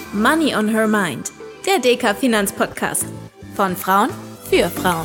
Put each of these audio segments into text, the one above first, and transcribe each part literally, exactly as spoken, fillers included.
Money on Her Mind, der D K Finanzpodcast von Frauen für Frauen.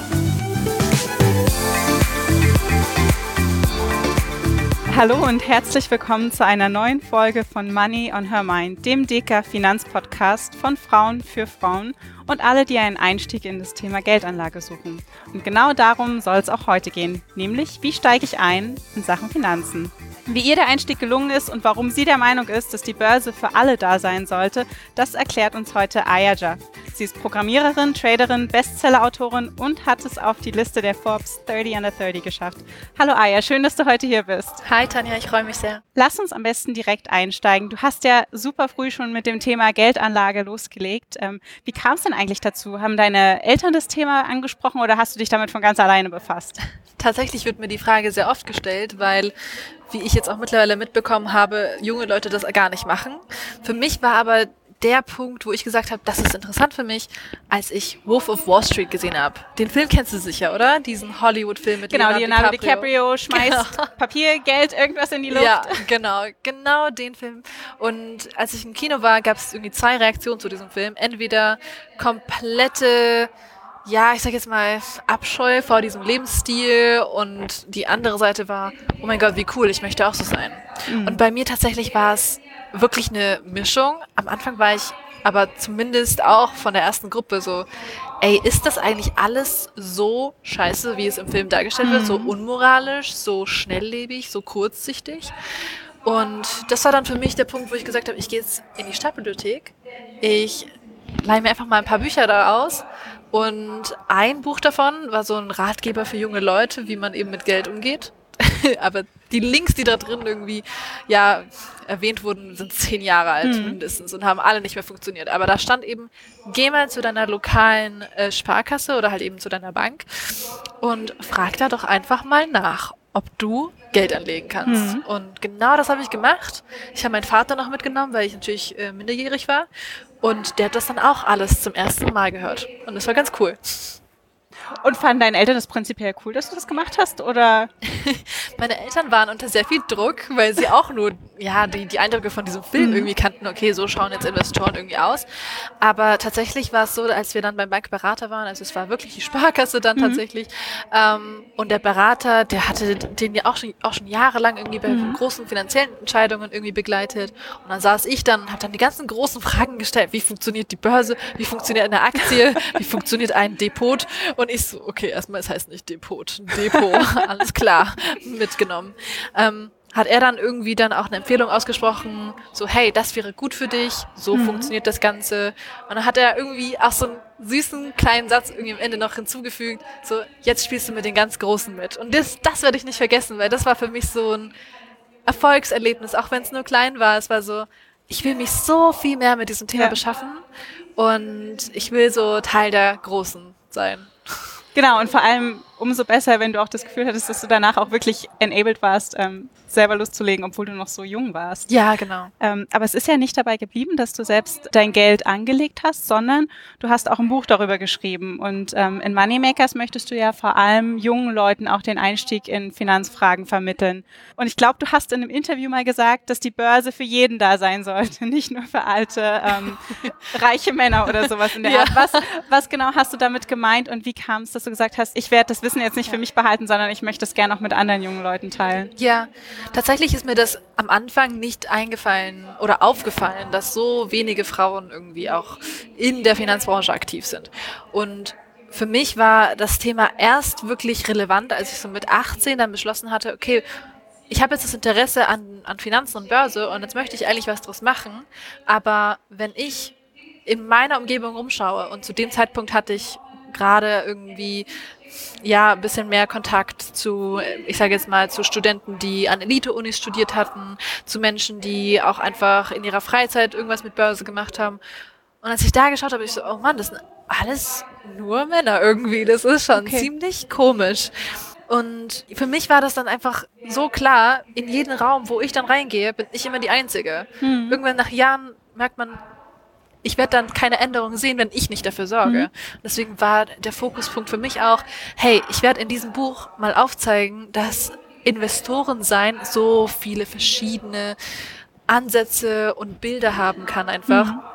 Hallo und herzlich willkommen zu einer neuen Folge von Money on Her Mind, dem D K Finanzpodcast von Frauen für Frauen und alle, die einen Einstieg in das Thema Geldanlage suchen. Und genau darum soll es auch heute gehen, nämlich wie steige ich ein in Sachen Finanzen. Wie ihr der Einstieg gelungen ist und warum sie der Meinung ist, dass die Börse für alle da sein sollte, das erklärt uns heute Aya Jaff. Sie ist Programmiererin, Traderin, Bestseller-Autorin und hat es auf die Liste der Forbes dreißig under dreißig geschafft. Hallo Aya, schön, dass du heute hier bist. Hi Tanja, ich freue mich sehr. Lass uns am besten direkt einsteigen. Du hast ja super früh schon mit dem Thema Geldanlage losgelegt. Ähm, wie kam es denn eigentlich dazu? Haben deine Eltern das Thema angesprochen oder hast du dich damit von ganz alleine befasst? Tatsächlich wird mir die Frage sehr oft gestellt, weil, wie ich jetzt auch mittlerweile mitbekommen habe, junge Leute das gar nicht machen. Für mich war aber der Punkt, wo ich gesagt habe, das ist interessant für mich, als ich Wolf of Wall Street gesehen habe. Den Film kennst du sicher, oder? Diesen Hollywood-Film mit genau, Leonardo, Leonardo DiCaprio. DiCaprio schmeißt genau. Papier, Geld, irgendwas in die Luft. Ja, genau, genau den Film. Und als ich im Kino war, gab es irgendwie zwei Reaktionen zu diesem Film. Entweder komplette, ja, ich sag jetzt mal, Abscheu vor diesem Lebensstil und die andere Seite war, oh mein Gott, wie cool, ich möchte auch so sein. Mhm. Und bei mir tatsächlich war es wirklich eine Mischung. Am Anfang war ich aber zumindest auch von der ersten Gruppe so, ey, ist das eigentlich alles so scheiße, wie es im Film dargestellt mhm. wird, so unmoralisch, so schnelllebig, so kurzsichtig? Und das war dann für mich der Punkt, wo ich gesagt habe, ich gehe jetzt in die Stadtbibliothek, ich leihe mir einfach mal ein paar Bücher da aus. Und ein Buch davon war so ein Ratgeber für junge Leute, wie man eben mit Geld umgeht. Aber die Links, die da drin irgendwie ja erwähnt wurden, sind zehn Jahre alt mhm. mindestens und haben alle nicht mehr funktioniert. Aber da stand eben, geh mal zu deiner lokalen äh, Sparkasse oder halt eben zu deiner Bank und frag da doch einfach mal nach, ob du Geld anlegen kannst. Mhm. Und genau das habe ich gemacht. Ich habe meinen Vater noch mitgenommen, weil ich natürlich äh, minderjährig war. Und der hat das dann auch alles zum ersten Mal gehört. Und das war ganz cool. Und fanden deine Eltern das prinzipiell cool, dass du das gemacht hast, oder? Meine Eltern waren unter sehr viel Druck, weil sie auch nur ja die, die Eindrücke von diesem Film mhm. irgendwie kannten. Okay, so schauen jetzt Investoren irgendwie aus. Aber tatsächlich war es so, als wir dann beim Bankberater waren, also es war wirklich die Sparkasse dann mhm. tatsächlich, ähm, und der Berater, der hatte den ja auch schon, auch schon jahrelang irgendwie bei mhm. großen finanziellen Entscheidungen irgendwie begleitet. Und dann saß ich dann und habe dann die ganzen großen Fragen gestellt. Wie funktioniert die Börse? Wie funktioniert eine Aktie? Wie funktioniert ein Depot? Und ich so, okay, erstmal, es heißt nicht Depot, Depot, alles klar, mitgenommen. Ähm, hat er dann irgendwie dann auch eine Empfehlung ausgesprochen, so, hey, das wäre gut für dich, so mhm. funktioniert das Ganze. Und dann hat er irgendwie auch so einen süßen kleinen Satz irgendwie am Ende noch hinzugefügt, so, jetzt spielst du mit den ganz Großen mit. Und das, das werde ich nicht vergessen, weil das war für mich so ein Erfolgserlebnis, auch wenn es nur klein war. Es war so, ich will mich so viel mehr mit diesem Thema ja. beschaffen und ich will so Teil der Großen sein. Genau, und vor allem umso besser, wenn du auch das Gefühl hattest, dass du danach auch wirklich enabled warst, ähm, selber loszulegen, obwohl du noch so jung warst. Ja, genau. Ähm, aber es ist ja nicht dabei geblieben, dass du selbst dein Geld angelegt hast, sondern du hast auch ein Buch darüber geschrieben. Und ähm, in Moneymakers möchtest du ja vor allem jungen Leuten auch den Einstieg in Finanzfragen vermitteln. Und ich glaube, du hast in einem Interview mal gesagt, dass die Börse für jeden da sein sollte, nicht nur für alte, ähm, reiche Männer oder sowas in der ja. Art. Was, was genau hast du damit gemeint und wie kam es, dass du gesagt hast, ich werde das Wissen jetzt nicht für mich behalten, sondern ich möchte es gerne auch mit anderen jungen Leuten teilen? Ja, tatsächlich ist mir das am Anfang nicht eingefallen oder aufgefallen, dass so wenige Frauen irgendwie auch in der Finanzbranche aktiv sind. Und für mich war das Thema erst wirklich relevant, als ich so mit achtzehn dann beschlossen hatte, okay, ich habe jetzt das Interesse an, an Finanzen und Börse und jetzt möchte ich eigentlich was draus machen, aber wenn ich in meiner Umgebung rumschaue und zu dem Zeitpunkt hatte ich gerade irgendwie ja ein bisschen mehr Kontakt zu, ich sage jetzt mal, zu Studenten, die an Elite-Unis studiert hatten, zu Menschen, die auch einfach in ihrer Freizeit irgendwas mit Börse gemacht haben. Und als ich da geschaut habe, ich so, oh Mann, das sind alles nur Männer irgendwie. Das ist schon okay. ziemlich komisch. Und für mich war das dann einfach so klar, in jeden Raum, wo ich dann reingehe, bin ich immer die Einzige. Mhm. Irgendwann nach Jahren merkt man, ich werde dann keine Änderungen sehen, wenn ich nicht dafür sorge. Mhm. Deswegen war der Fokuspunkt für mich auch, hey, ich werde in diesem Buch mal aufzeigen, dass Investoren sein so viele verschiedene Ansätze und Bilder haben kann einfach. Mhm.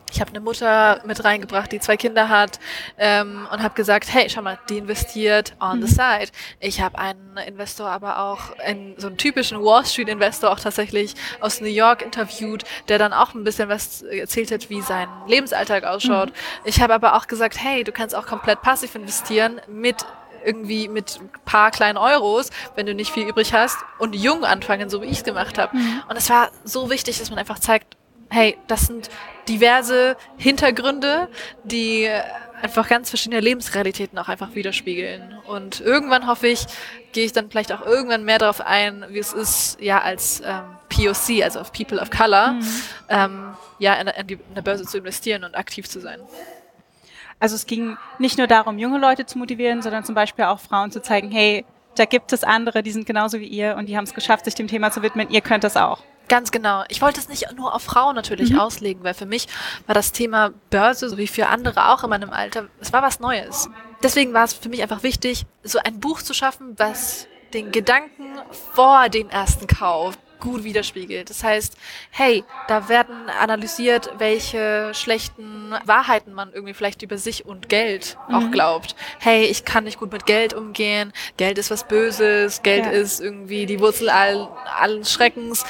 Ich habe eine Mutter mit reingebracht, die zwei Kinder hat ähm, und habe gesagt, hey, schau mal, die investiert on the side. Ich habe einen Investor, aber auch einen, so einen typischen Wall Street Investor auch tatsächlich aus New York interviewt, der dann auch ein bisschen was erzählt hat, wie sein Lebensalltag ausschaut. Mhm. Ich habe aber auch gesagt, hey, du kannst auch komplett passiv investieren mit irgendwie mit ein paar kleinen Euros, wenn du nicht viel übrig hast und jung anfangen, so wie ich es gemacht habe. Mhm. Und es war so wichtig, dass man einfach zeigt, hey, das sind diverse Hintergründe, die einfach ganz verschiedene Lebensrealitäten auch einfach widerspiegeln. Und irgendwann, hoffe ich, gehe ich dann vielleicht auch irgendwann mehr darauf ein, wie es ist, ja, als ähm, P O C, also auf People of Color, mhm. ähm, ja, in, in, die, in der Börse zu investieren und aktiv zu sein. Also es ging nicht nur darum, junge Leute zu motivieren, sondern zum Beispiel auch Frauen zu zeigen, hey, da gibt es andere, die sind genauso wie ihr und die haben es geschafft, sich dem Thema zu widmen, ihr könnt das auch. Ganz genau. Ich wollte es nicht nur auf Frauen natürlich mhm. auslegen, weil für mich war das Thema Börse, so wie für andere auch in meinem Alter, es war was Neues. Deswegen war es für mich einfach wichtig, so ein Buch zu schaffen, was den Gedanken vor dem ersten Kauf gut widerspiegelt. Das heißt, hey, da werden analysiert, welche schlechten Wahrheiten man irgendwie vielleicht über sich und Geld mhm. auch glaubt. Hey, ich kann nicht gut mit Geld umgehen, Geld ist was Böses, Geld ja. ist irgendwie die Wurzel all, allen Schreckens.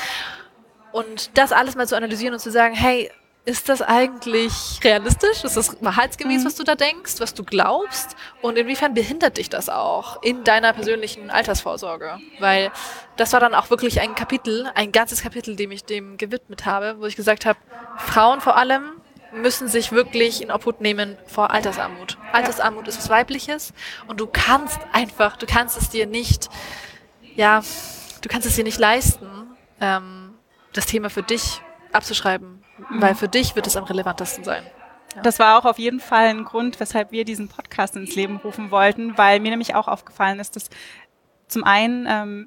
Und das alles mal zu analysieren und zu sagen, hey, ist das eigentlich realistisch? Ist das wahrheitsgemäß, mhm. was du da denkst, was du glaubst? Und inwiefern behindert dich das auch in deiner persönlichen Altersvorsorge? Weil das war dann auch wirklich ein Kapitel, ein ganzes Kapitel, dem ich dem gewidmet habe, wo ich gesagt habe, Frauen vor allem müssen sich wirklich in Obhut nehmen vor Altersarmut. Altersarmut ist was Weibliches und du kannst einfach, du kannst es dir nicht, ja, du kannst es dir nicht leisten, ähm, das Thema für dich abzuschreiben, mhm. weil für dich wird es am relevantesten sein. Ja. Das war auch auf jeden Fall ein Grund, weshalb wir diesen Podcast ins Leben rufen wollten, weil mir nämlich auch aufgefallen ist, dass zum einen ähm,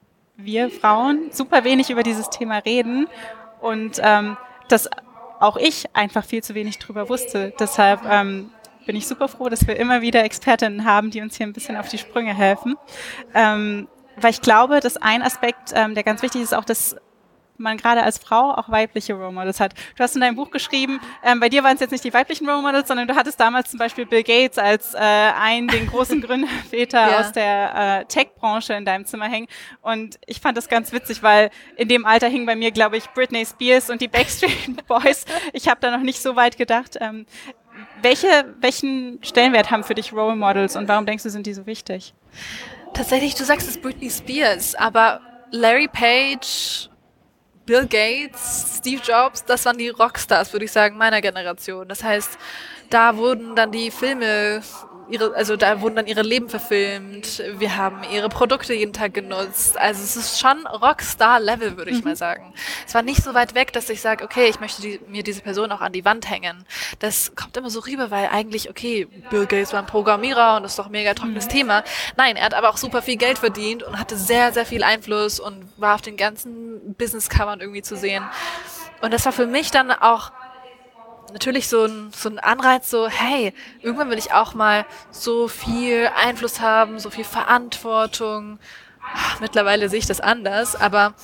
wir Frauen super wenig über dieses Thema reden und ähm, dass auch ich einfach viel zu wenig drüber wusste. Deshalb ähm, bin ich super froh, dass wir immer wieder Expertinnen haben, die uns hier ein bisschen auf die Sprünge helfen. Ähm, weil ich glaube, dass ein Aspekt, ähm, der ganz wichtig ist, auch, dass man gerade als Frau auch weibliche Role Models hat. Du hast in deinem Buch geschrieben, ähm, bei dir waren es jetzt nicht die weiblichen Role Models, sondern du hattest damals zum Beispiel Bill Gates als äh, einen, den großen Gründerväter ja. aus der äh, Tech-Branche in deinem Zimmer hängen. Und ich fand das ganz witzig, weil in dem Alter hing bei mir, glaube ich, Britney Spears und die Backstreet Boys. Ich habe da noch nicht so weit gedacht. Ähm, welche, welchen Stellenwert haben für dich Role Models und warum denkst du, sind die so wichtig? Tatsächlich, du sagst es Britney Spears, aber Larry Page, Bill Gates, Steve Jobs, das waren die Rockstars, würde ich sagen, meiner Generation. Das heißt, da wurden dann die Filme, ihre, also da wurden dann ihre Leben verfilmt. Wir haben ihre Produkte jeden Tag genutzt. Also es ist schon Rockstar-Level, würde ich mhm. mal sagen. Es war nicht so weit weg, dass ich sage, okay, ich möchte die, mir diese Person auch an die Wand hängen. Das kommt immer so rüber, weil eigentlich, okay, Bill Gates war ein Programmierer und das ist doch ein mega trockenes mhm. Thema. Nein, er hat aber auch super viel Geld verdient und hatte sehr, sehr viel Einfluss und war auf den ganzen Business-Covern irgendwie zu sehen. Und das war für mich dann auch natürlich so ein, so ein Anreiz, so, hey, irgendwann will ich auch mal so viel Einfluss haben, so viel Verantwortung. Mittlerweile sehe ich das anders, aber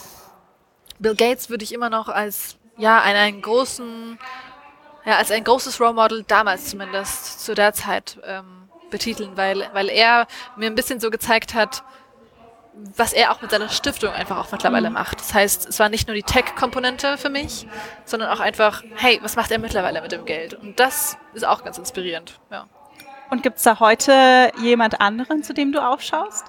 Bill Gates würde ich immer noch als, ja, einen, einen großen, ja, als ein großes Role Model, damals zumindest, zu der Zeit ähm, betiteln, weil, weil er mir ein bisschen so gezeigt hat, was er auch mit seiner Stiftung einfach auch mittlerweile mhm. macht. Das heißt, es war nicht nur die Tech-Komponente für mich, sondern auch einfach, hey, was macht er mittlerweile mit dem Geld? Und das ist auch ganz inspirierend. Ja. Und gibt es da heute jemand anderen, zu dem du aufschaust?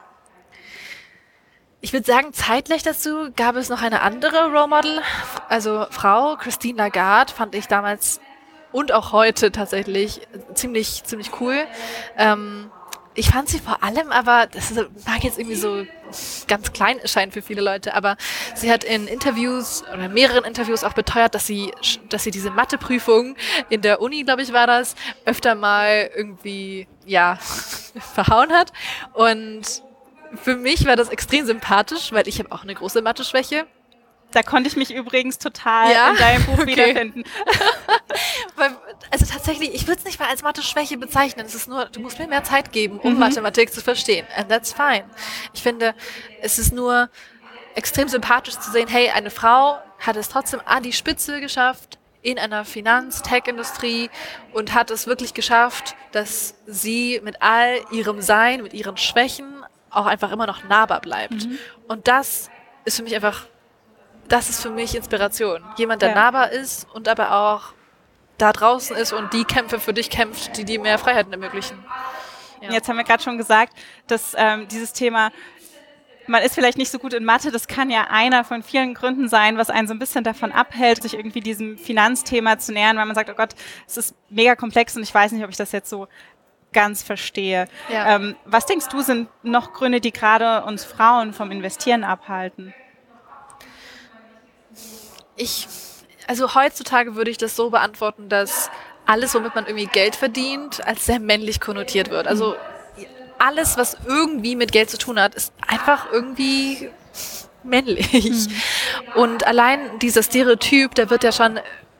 Ich würde sagen, zeitgleich dazu gab es noch eine andere Role Model, also Frau Christine Lagarde, fand ich damals und auch heute tatsächlich ziemlich, ziemlich cool. Ähm, Ich fand sie vor allem, aber das mag jetzt irgendwie so ganz klein erscheinen für viele Leute, aber sie hat in Interviews oder mehreren Interviews auch beteuert, dass sie, dass sie diese Matheprüfung in der Uni, glaube ich, war das, öfter mal irgendwie, ja, verhauen hat. Und für mich war das extrem sympathisch, weil ich habe auch eine große Mathe-Schwäche. Da konnte ich mich übrigens total ja? in deinem Buch okay. wiederfinden. Weil, also tatsächlich, ich würde es nicht mal als Mathe-Schwäche bezeichnen. Es ist nur, du musst mir mehr Zeit geben, um mhm. Mathematik zu verstehen. And that's fine. Ich finde, es ist nur extrem sympathisch zu sehen, hey, eine Frau hat es trotzdem an die Spitze geschafft, in einer Finanz-Tech-Industrie und hat es wirklich geschafft, dass sie mit all ihrem Sein, mit ihren Schwächen auch einfach immer noch nahbar bleibt. Mhm. Und das ist für mich einfach, das ist für mich Inspiration. Jemand, der ja. nahbar ist und aber auch da draußen ist und die Kämpfe für dich kämpft, die dir mehr Freiheiten ermöglichen. Ja. Jetzt haben wir gerade schon gesagt, dass ähm, dieses Thema, man ist vielleicht nicht so gut in Mathe, das kann ja einer von vielen Gründen sein, was einen so ein bisschen davon abhält, sich irgendwie diesem Finanzthema zu nähern, weil man sagt, oh Gott, es ist mega komplex und ich weiß nicht, ob ich das jetzt so ganz verstehe. Ja. Ähm, was denkst du, sind noch Gründe, die gerade uns Frauen vom Investieren abhalten? Ich, also heutzutage würde ich das so beantworten, dass alles, womit man irgendwie Geld verdient, als sehr männlich konnotiert wird. Also alles, was irgendwie mit Geld zu tun hat, ist einfach irgendwie männlich. Mhm. Und allein dieser Stereotyp, der wird ja schon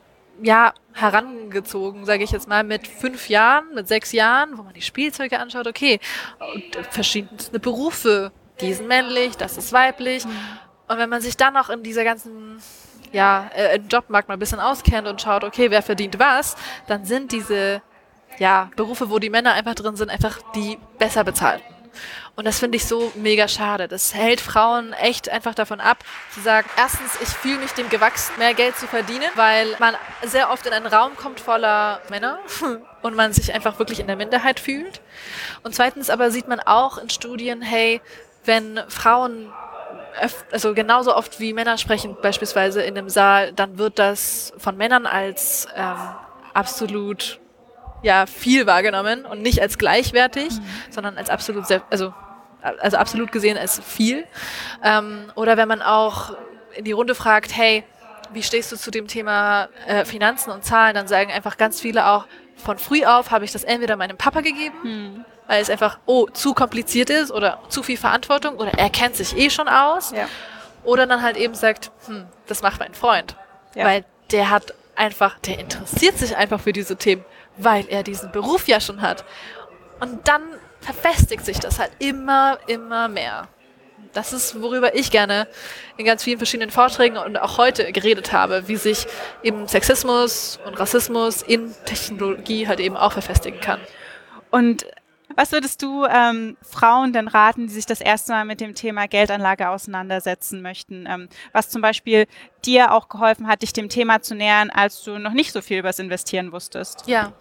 ja, herangezogen, sage ich jetzt mal, mit fünf Jahren, mit sechs Jahren, wo man die Spielzeuge anschaut, okay, und verschiedene Berufe, die sind männlich, das ist weiblich. Mhm. Und wenn man sich dann noch in dieser ganzen ja, äh, im Jobmarkt mal ein bisschen auskennt und schaut, okay, wer verdient was, dann sind diese ja, Berufe, wo die Männer einfach drin sind, einfach die besser bezahlten. Und das finde ich so mega schade. Das hält Frauen echt einfach davon ab, zu sagen, erstens, ich fühle mich dem gewachsen, mehr Geld zu verdienen, weil man sehr oft in einen Raum kommt voller Männer und man sich einfach wirklich in der Minderheit fühlt. Und zweitens aber sieht man auch in Studien, hey, wenn Frauen also genauso oft wie Männer sprechen, beispielsweise in einem Saal, dann wird das von Männern als ähm, absolut ja, viel wahrgenommen und nicht als gleichwertig, mhm. sondern als absolut, sehr, also, also absolut gesehen als viel. Ähm, oder wenn man auch in die Runde fragt, hey, wie stehst du zu dem Thema äh, Finanzen und Zahlen, dann sagen einfach ganz viele auch, von früh auf habe ich das entweder meinem Papa gegeben, mhm. weil es einfach, oh, zu kompliziert ist oder zu viel Verantwortung oder er kennt sich eh schon aus. Ja. Oder dann halt eben sagt, hm, das macht mein Freund. Ja. Weil der hat einfach, der interessiert sich einfach für diese Themen, weil er diesen Beruf ja schon hat. Und dann verfestigt sich das halt immer, immer mehr. Das ist, worüber ich gerne in ganz vielen verschiedenen Vorträgen und auch heute geredet habe, wie sich eben Sexismus und Rassismus in Technologie halt eben auch verfestigen kann. Und was würdest du ähm, Frauen denn raten, die sich das erste Mal mit dem Thema Geldanlage auseinandersetzen möchten? Ähm, was zum Beispiel dir auch geholfen hat, dich dem Thema zu nähern, als du noch nicht so viel über das Investieren wusstest? Ja,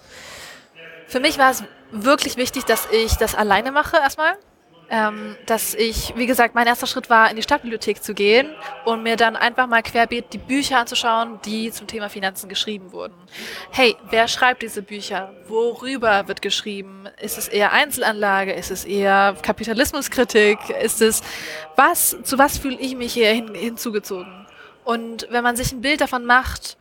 für mich war es wirklich wichtig, dass ich das alleine mache erstmal. Ähm, dass ich, wie gesagt, mein erster Schritt war, in die Stadtbibliothek zu gehen und mir dann einfach mal querbeet die Bücher anzuschauen, die zum Thema Finanzen geschrieben wurden. Hey, wer schreibt diese Bücher? Worüber wird geschrieben? Ist es eher Einzelanlage? Ist es eher Kapitalismuskritik? Ist es, was, zu was fühle ich mich hier hin, hinzugezogen? Und wenn man sich ein Bild davon macht,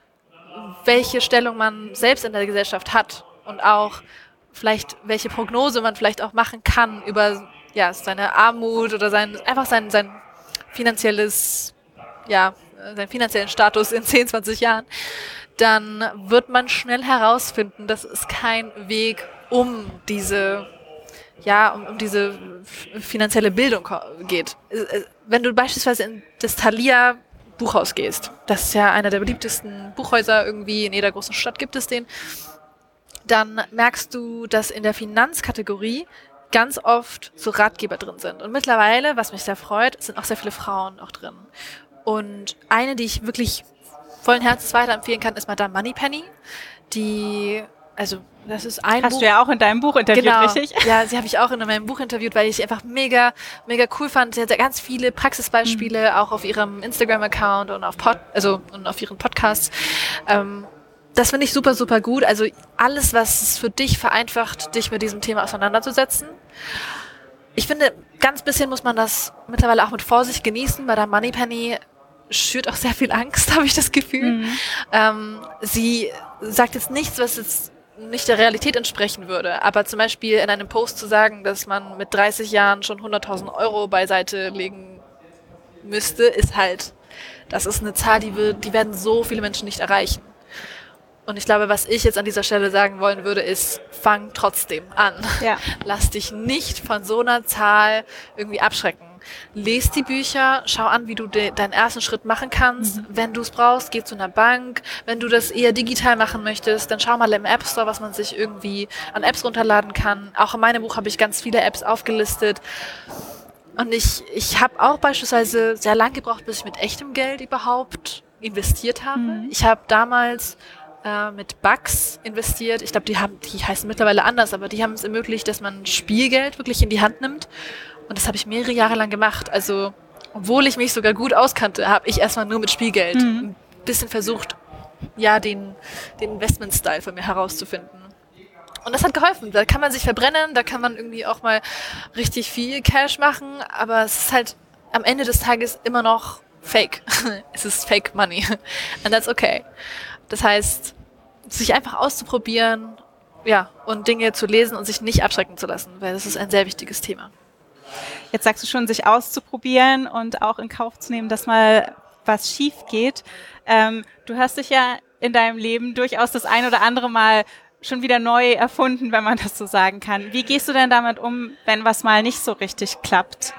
welche Stellung man selbst in der Gesellschaft hat und auch vielleicht, welche Prognose man vielleicht auch machen kann über ja, seine Armut oder sein, einfach sein, sein finanzielles, ja, seinen finanziellen Status in zehn, zwanzig Jahren, dann wird man schnell herausfinden, dass es kein Weg um diese, ja, um, um diese finanzielle Bildung geht. Wenn du beispielsweise in das Thalia Buchhaus gehst, das ist ja einer der beliebtesten Buchhäuser irgendwie, in jeder großen Stadt gibt es den, dann merkst du, dass in der Finanzkategorie ganz oft so Ratgeber drin sind. Und mittlerweile, was mich sehr freut, sind auch sehr viele Frauen auch drin. Und eine, die ich wirklich vollen Herzens weiterempfehlen kann, ist Madame Moneypenny, die, also das ist ein Hast Buch. du ja auch in deinem Buch interviewt, genau, richtig? Ja, sie habe ich auch in meinem Buch interviewt, weil ich sie einfach mega, mega cool fand. Sie hat ganz viele Praxisbeispiele, mhm. auch auf ihrem Instagram-Account und auf Pod, also und auf ihren Podcasts. Ähm, Das finde ich super, super gut. Also alles, was es für dich vereinfacht, dich mit diesem Thema auseinanderzusetzen. Ich finde, ganz bisschen muss man das mittlerweile auch mit Vorsicht genießen. Bei der Moneypenny schürt auch sehr viel Angst, habe ich das Gefühl. Mhm. Ähm, sie sagt jetzt nichts, was jetzt nicht der Realität entsprechen würde. Aber zum Beispiel in einem Post zu sagen, dass man mit dreißig Jahren schon hunderttausend Euro beiseite legen müsste, ist halt, das ist eine Zahl, die, wir, die werden so viele Menschen nicht erreichen. Und ich glaube, was ich jetzt an dieser Stelle sagen wollen würde, ist, fang trotzdem an. Ja. Lass dich nicht von so einer Zahl irgendwie abschrecken. Lies die Bücher, schau an, wie du de- deinen ersten Schritt machen kannst. Mhm. Wenn du es brauchst, geh zu einer Bank. Wenn du das eher digital machen möchtest, dann schau mal im App Store, was man sich irgendwie an Apps runterladen kann. Auch in meinem Buch habe ich ganz viele Apps aufgelistet. Und ich, ich habe auch beispielsweise sehr lang gebraucht, bis ich mit echtem Geld überhaupt investiert habe. Mhm. Ich habe damals äh, mit Bucks investiert. Ich glaube, die haben, die heißen mittlerweile anders, aber die haben es ermöglicht, dass man Spielgeld wirklich in die Hand nimmt. Und das habe ich mehrere Jahre lang gemacht. Also, obwohl ich mich sogar gut auskannte, habe ich erstmal nur mit Spielgeld mhm. ein bisschen versucht, ja, den, den Investment-Style von mir herauszufinden. Und das hat geholfen. Da kann man sich verbrennen, da kann man irgendwie auch mal richtig viel Cash machen, aber es ist halt am Ende des Tages immer noch Fake. Es ist Fake Money. And that's okay. Das heißt, sich einfach auszuprobieren, ja, und Dinge zu lesen und sich nicht abschrecken zu lassen, weil das ist ein sehr wichtiges Thema. Jetzt sagst du schon, sich auszuprobieren und auch in Kauf zu nehmen, dass mal was schief geht. Ähm, du hast dich ja in deinem Leben durchaus das ein oder andere Mal schon wieder neu erfunden, wenn man das so sagen kann. Wie gehst du denn damit um, wenn was mal nicht so richtig klappt?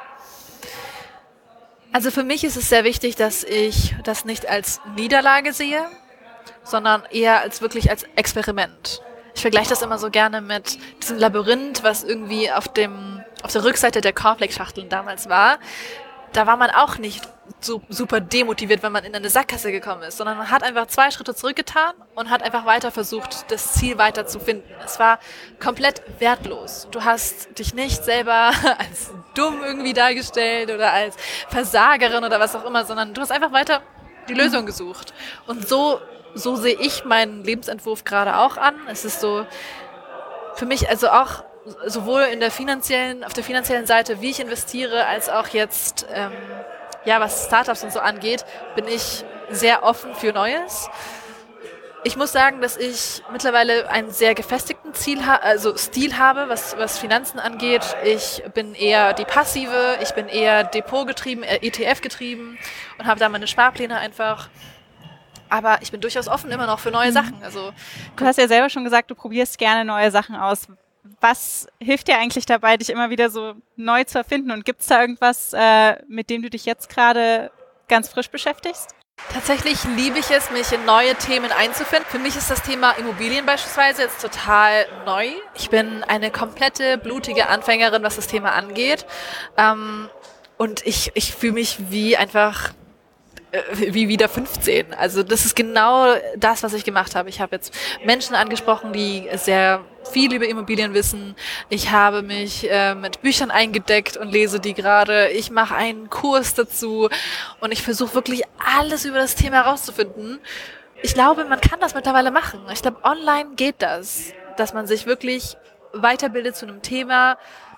Also für mich ist es sehr wichtig, dass ich das nicht als Niederlage sehe, sondern eher als wirklich als Experiment. Ich vergleiche das immer so gerne mit diesem Labyrinth, was irgendwie auf dem auf der Rückseite der Cornflake-Schachteln damals war. Da war man auch nicht so super demotiviert, wenn man in eine Sackgasse gekommen ist, sondern man hat einfach zwei Schritte zurückgetan und hat einfach weiter versucht, das Ziel weiter zu finden. Es war komplett wertlos. Du hast dich nicht selber als dumm irgendwie dargestellt oder als Versagerin oder was auch immer, sondern du hast einfach weiter die Lösung gesucht. Und so, so sehe ich meinen Lebensentwurf gerade auch an. Es ist so für mich also auch sowohl in der finanziellen, auf der finanziellen Seite, wie ich investiere, als auch jetzt, ähm, ja, was Startups und so angeht, bin ich sehr offen für Neues. Ich muss sagen, dass ich mittlerweile einen sehr gefestigten Ziel ha- also Stil habe, was, was Finanzen angeht. Ich bin eher die Passive, ich bin eher Depot-getrieben, äh, E T F-getrieben und habe da meine Sparpläne einfach. Aber ich bin durchaus offen immer noch für neue mhm. Sachen. Also, du hast ja selber schon gesagt, du probierst gerne neue Sachen aus. Was hilft dir eigentlich dabei, dich immer wieder so neu zu erfinden? Und gibt es da irgendwas, äh, mit dem du dich jetzt gerade ganz frisch beschäftigst? Tatsächlich liebe ich es, mich in neue Themen einzufinden. Für mich ist das Thema Immobilien beispielsweise jetzt total neu. Ich bin eine komplette blutige Anfängerin, was das Thema angeht. Ähm, und ich, ich fühle mich wie einfach wie wieder fünfzehn. Also das ist genau das, was ich gemacht habe. Ich habe jetzt Menschen angesprochen, die sehr viel über Immobilien wissen. Ich habe mich äh, mit Büchern eingedeckt und lese die gerade. Ich mache einen Kurs dazu und ich versuche wirklich alles über das Thema herauszufinden. Ich glaube, man kann das mittlerweile machen. Ich glaube, online geht das, dass man sich wirklich weiterbildet zu einem Thema,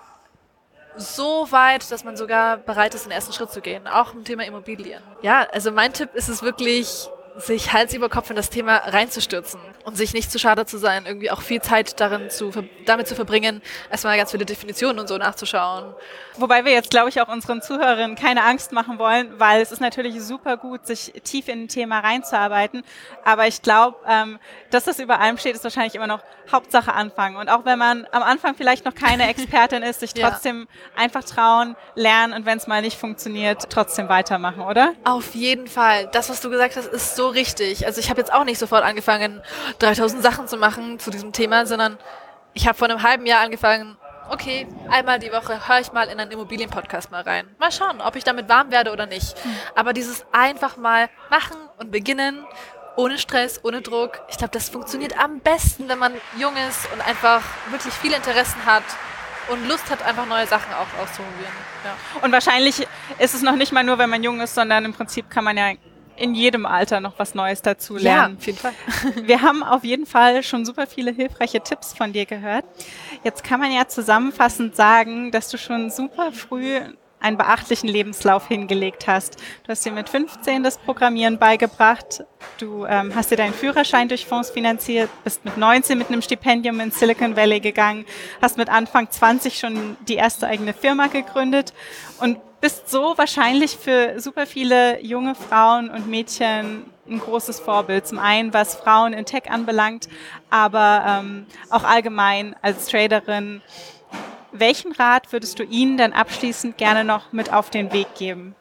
so weit, dass man sogar bereit ist, den ersten Schritt zu gehen, auch im Thema Immobilien. Ja, also mein Tipp ist es wirklich, sich Hals über Kopf in das Thema reinzustürzen und sich nicht zu schade zu sein, irgendwie auch viel Zeit darin zu, damit zu verbringen, erstmal ganz viele Definitionen und so nachzuschauen. Wobei wir jetzt, glaube ich, auch unseren Zuhörerinnen keine Angst machen wollen, weil es ist natürlich super gut, sich tief in ein Thema reinzuarbeiten. Aber ich glaube, ähm, dass das über allem steht, ist wahrscheinlich immer noch Hauptsache anfangen. Und auch wenn man am Anfang vielleicht noch keine Expertin ist, sich trotzdem ja. einfach trauen, lernen und wenn es mal nicht funktioniert, trotzdem weitermachen, oder? Auf jeden Fall. Das, was du gesagt hast, ist so richtig. Also ich habe jetzt auch nicht sofort angefangen, dreitausend Sachen zu machen zu diesem Thema, sondern ich habe vor einem halben Jahr angefangen, okay, einmal die Woche höre ich mal in einen Immobilien-Podcast mal rein. Mal schauen, ob ich damit warm werde oder nicht. Hm. Aber dieses einfach mal machen und beginnen, ohne Stress, ohne Druck, ich glaube, das funktioniert am besten, wenn man jung ist und einfach wirklich viele Interessen hat und Lust hat, einfach neue Sachen auch auszuprobieren. Ja. Und wahrscheinlich ist es noch nicht mal nur, wenn man jung ist, sondern im Prinzip kann man ja in jedem Alter noch was Neues dazu lernen. Ja, auf jeden Fall. Wir haben auf jeden Fall schon super viele hilfreiche Tipps von dir gehört. Jetzt kann man ja zusammenfassend sagen, dass du schon super früh einen beachtlichen Lebenslauf hingelegt hast. Du hast dir mit fünfzehn das Programmieren beigebracht. Du ähm, hast dir deinen Führerschein durch Fonds finanziert, bist mit neunzehn mit einem Stipendium in Silicon Valley gegangen, hast mit Anfang zwanzig schon die erste eigene Firma gegründet und bist so wahrscheinlich für super viele junge Frauen und Mädchen ein großes Vorbild. Zum einen, was Frauen in Tech anbelangt, aber ähm, auch allgemein als Traderin. Welchen Rat würdest du ihnen dann abschließend gerne noch mit auf den Weg geben?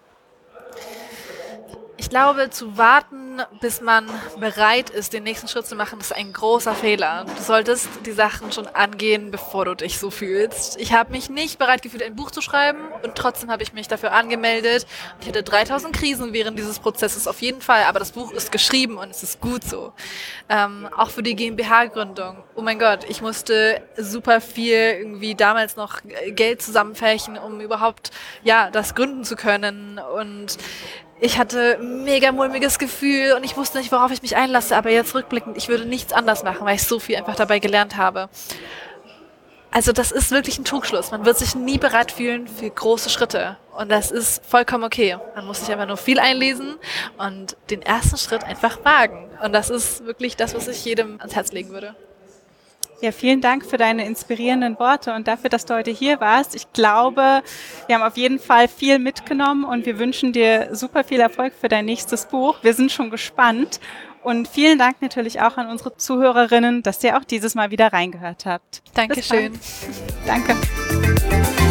Ich glaube, zu warten, bis man bereit ist, den nächsten Schritt zu machen, ist ein großer Fehler. Du solltest die Sachen schon angehen, bevor du dich so fühlst. Ich habe mich nicht bereit gefühlt, ein Buch zu schreiben und trotzdem habe ich mich dafür angemeldet. Ich hatte dreitausend Krisen während dieses Prozesses auf jeden Fall, aber das Buch ist geschrieben und es ist gut so. Ähm, auch für die GmbH-Gründung. Oh mein Gott, ich musste super viel irgendwie damals noch Geld zusammenfärchen, um überhaupt ja das gründen zu können, und ich hatte ein mega mulmiges Gefühl und ich wusste nicht, worauf ich mich einlasse, aber jetzt rückblickend, ich würde nichts anders machen, weil ich so viel einfach dabei gelernt habe. Also das ist wirklich ein Trugschluss. Man wird sich nie bereit fühlen für große Schritte und das ist vollkommen okay. Man muss sich einfach nur viel einlesen und den ersten Schritt einfach wagen. Und das ist wirklich das, was ich jedem ans Herz legen würde. Ja, vielen Dank für deine inspirierenden Worte und dafür, dass du heute hier warst. Ich glaube, wir haben auf jeden Fall viel mitgenommen und wir wünschen dir super viel Erfolg für dein nächstes Buch. Wir sind schon gespannt und vielen Dank natürlich auch an unsere Zuhörerinnen, dass ihr auch dieses Mal wieder reingehört habt. Dankeschön. Danke.